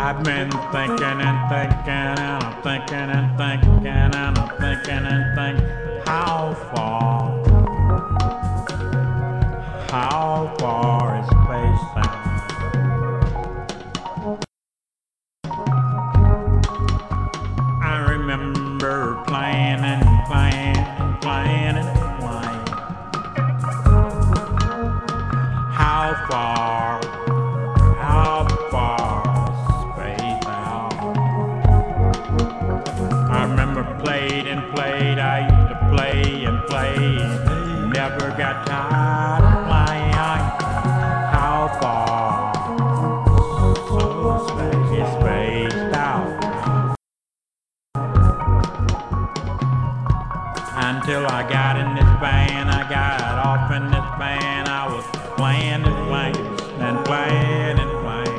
I've been thinking and thinking and I'm thinking and thinking and I'm thinking and thinking how far is space out? I remember playing and playing and playing and playing. How far space out? I remember played and played. I used to play and play. Never got tired of playing. How far is spaced out? Until I got in this band, I got off in this band. I was playing and playing and playing and playing.